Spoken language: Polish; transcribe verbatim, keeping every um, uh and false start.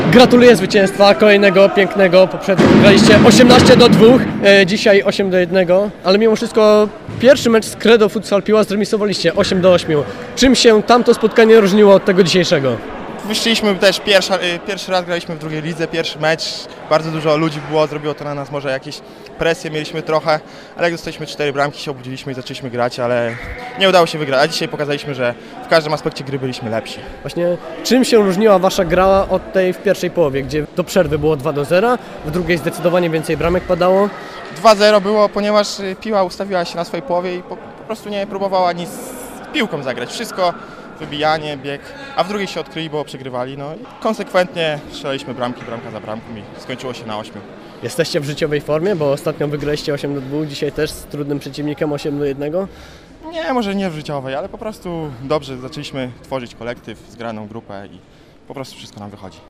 Gratuluję zwycięstwa, kolejnego pięknego. Poprzednio wygraliście osiemnaście do dwóch, e, dzisiaj osiem do jednego, ale mimo wszystko pierwszy mecz z Credo Futsal Piła zremisowaliście osiem do ośmiu. Czym się tamto spotkanie różniło od tego dzisiejszego? Wyszliśmy też pierwszy, pierwszy raz graliśmy w drugiej lidze, pierwszy mecz, bardzo dużo ludzi było, zrobiło to na nas może jakieś presje, mieliśmy trochę, ale jak dostaliśmy cztery bramki, się obudziliśmy i zaczęliśmy grać, ale nie udało się wygrać, a dzisiaj pokazaliśmy, że w każdym aspekcie gry byliśmy lepsi. Właśnie czym się różniła wasza gra od tej w pierwszej połowie, gdzie do przerwy było dwa do zera, w drugiej zdecydowanie więcej bramek padało? dwa zero było, ponieważ Piła ustawiła się na swojej połowie i po, po prostu nie próbowała nic z piłką zagrać, wszystko wybijanie, bieg, a w drugiej się odkryli, bo przegrywali. No i konsekwentnie strzelaliśmy bramki, bramka za bramką i skończyło się na ośmiu. Jesteście w życiowej formie, bo ostatnio wygraliście osiem do dwóch, dzisiaj też z trudnym przeciwnikiem osiem do jednego. Nie, może nie w życiowej, ale po prostu dobrze zaczęliśmy tworzyć kolektyw, zgraną grupę i po prostu wszystko nam wychodzi.